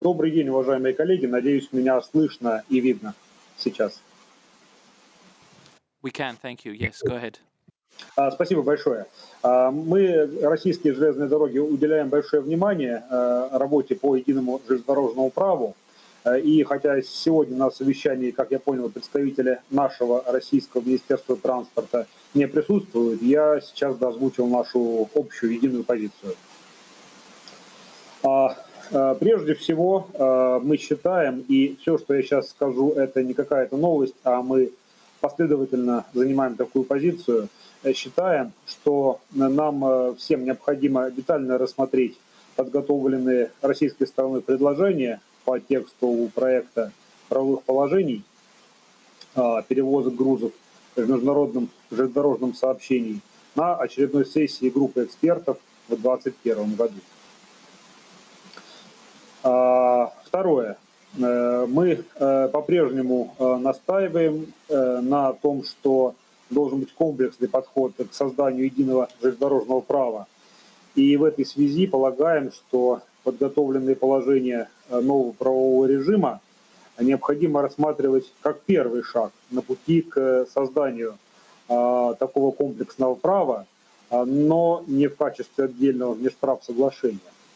Добрый день, уважаемые коллеги. Надеюсь, меня слышно и видно сейчас. We can, thank you. Yes, go ahead. Спасибо большое. Мы, российские железные дороги, уделяем большое внимание работе по единому железнодорожному праву. И хотя сегодня на совещании, как я понял, представители нашего российского Министерства транспорта не присутствуют, я сейчас озвучил нашу общую единую позицию. Прежде всего, мы считаем, и все, что я сейчас скажу, это не какая-то новость, а мы последовательно занимаем такую позицию, считаем, что нам всем необходимо детально рассмотреть подготовленные российской стороной предложения по тексту проекта правовых положений перевозок грузов в международном железнодорожном сообщении на очередной сессии группы экспертов в 2021 году. Второе. Мы по-прежнему настаиваем на том, что должен быть комплексный подход к созданию единого железнодорожного права. И в этой связи полагаем, что подготовленные положения нового правового режима необходимо рассматривать как первый шаг на пути к созданию такого комплексного права, но не в качестве отдельного межправ соглашения.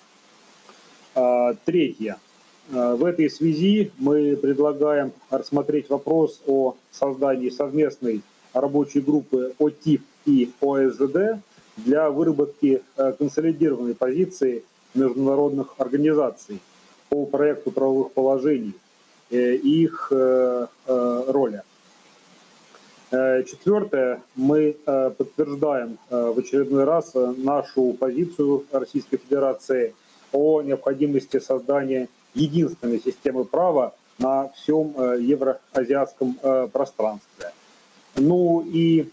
Третье. В этой связи мы предлагаем рассмотреть вопрос о создании совместной рабочей группы ОТИП и ОСЖД для выработки консолидированной позиции международных организаций по проекту правовых положений и их роли. Четвертое. Мы подтверждаем в очередной раз нашу позицию Российской Федерации о необходимости создания единственной системы права на всем евроазиатском пространстве. Ну и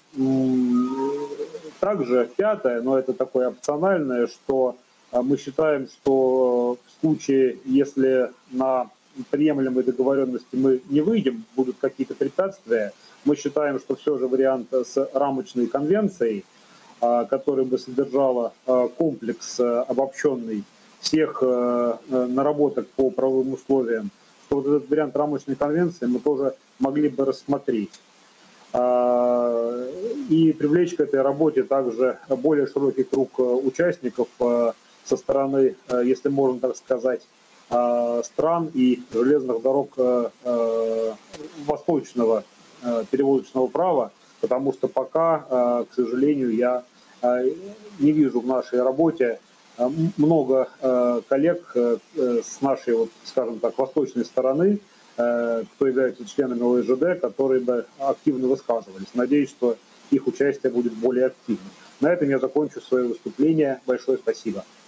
также пятое, но это такое опциональное, что мы считаем, что в случае, если на приемлемой договоренности мы не выйдем, будут какие-то препятствия, мы считаем, что все же вариант с рамочной конвенцией, который бы содержала комплекс обобщенный всех наработок по правовым условиям, что вот этот вариант рамочной конвенции мы тоже могли бы рассмотреть. И привлечь к этой работе также более широкий круг участников со стороны, если можно так сказать, стран и железных дорог восточного перевозочного права, потому что пока, к сожалению, я не вижу в нашей работе много коллег с нашей, вот, скажем так, восточной стороны, кто является членами ОСЖД, которые бы активно высказывались. Надеюсь, что их участие будет более активным. На этом я закончу свое выступление. Большое спасибо.